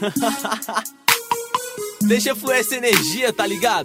Deixa fluir essa energia, tá ligado?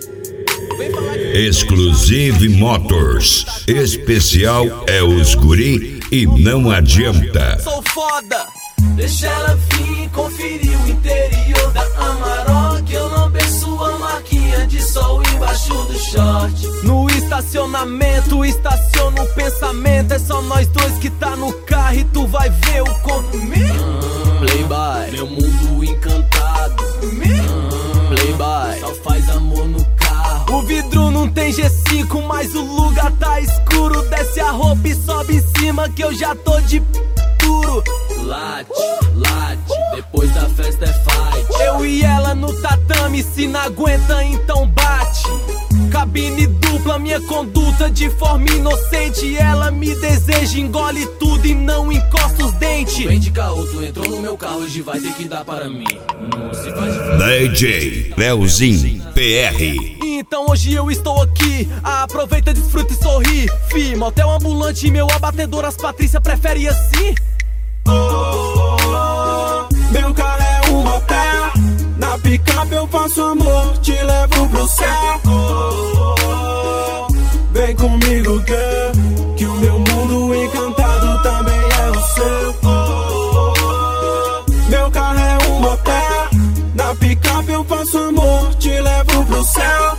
Exclusive Motors. Especial é os guri e não adianta. Sou foda. Deixa ela vir conferir o interior da Amarok. Eu não penso a marquinha de sol embaixo do short. No estacionamento, estaciona o pensamento. É só nós dois que tá no carro e tu vai ver o corpo meu. Playboy, meu mundo encantado. Playboy, só faz amor no carro. O vidro não tem G5, mas o lugar tá escuro. Desce a roupa e sobe em cima que eu já tô de duro. Late, late, depois da festa é fight. Eu e ela no tatame, se não aguenta então bate. Cabine dupla, minha conduta de forma inocente. Ela me deseja, engole tudo e não encosta os dentes. Vem de caô, tu entrou no meu carro, hoje vai ter que dar para mim. Se faz DJ Leozinho PR. Então hoje eu estou aqui, aproveita, desfruta e sorri. Fi, motel ambulante, meu abatedor, as Patrícia prefere assim. Meu carro é um motel, na picape eu faço amor, te levo pro céu. Vem comigo, girl, que o meu mundo encantado também é o seu. Meu carro é um motel, na picape eu faço amor, te levo pro céu.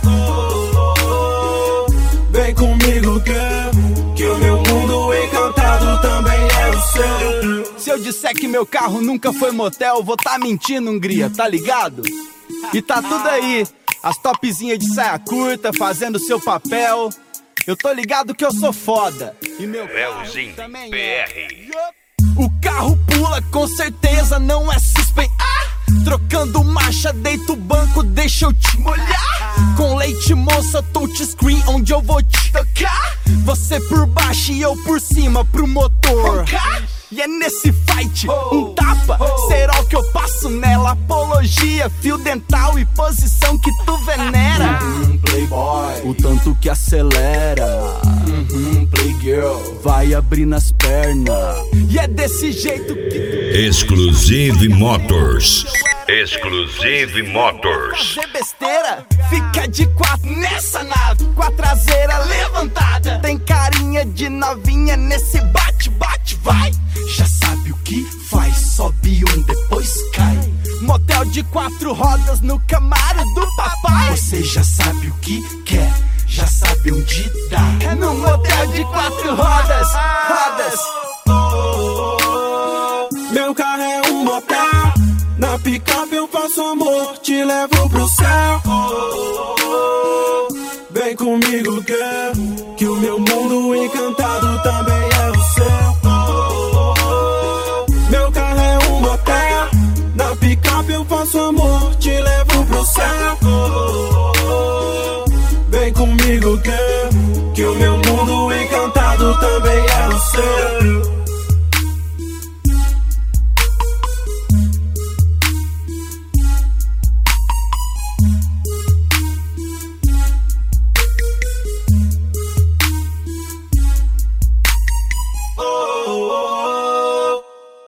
Vem comigo, girl, que o meu mundo encantado também é o seu. Se eu disser que meu carro nunca foi motel, vou tá mentindo, Hungria, tá ligado? E tá tudo aí, as topzinhas de saia curta, fazendo seu papel. Eu tô ligado que eu sou foda. E meu Leozinho também PR. é. O carro pula, com certeza não é suspense. Trocando marcha, deito o banco, deixa eu te molhar. Com leite moça, touchscreen, onde eu vou te tocar. Você por baixo e eu por cima pro motor. E é nesse fight, um tapa, será o que eu passo nela. Apologia, fio dental e posição que tu venera. Playboy, o tanto que acelera. Playgirl, vai abrindo as pernas. E é desse jeito que tu... Exclusive Motors. Exclusive Motors. Fazer besteira, fica de quatro nessa nave, com a traseira levantada. Tem carinha de novinha nesse bate, bate, vai. Já sabe o que faz, sobe um, depois cai. Motel de 4 rodas no Camaro do papai. Você já sabe o que quer, já sabe onde dá. É no motel de 4 rodas, rodas. Meu carro é um motel, na picape eu faço amor, te levo pro céu. Vem comigo, girl, que o meu mundo encantado também é o seu. Meu carro é um motel, na picape eu faço amor, te levo pro céu. Vem comigo, girl, que o meu mundo encantado também é o seu.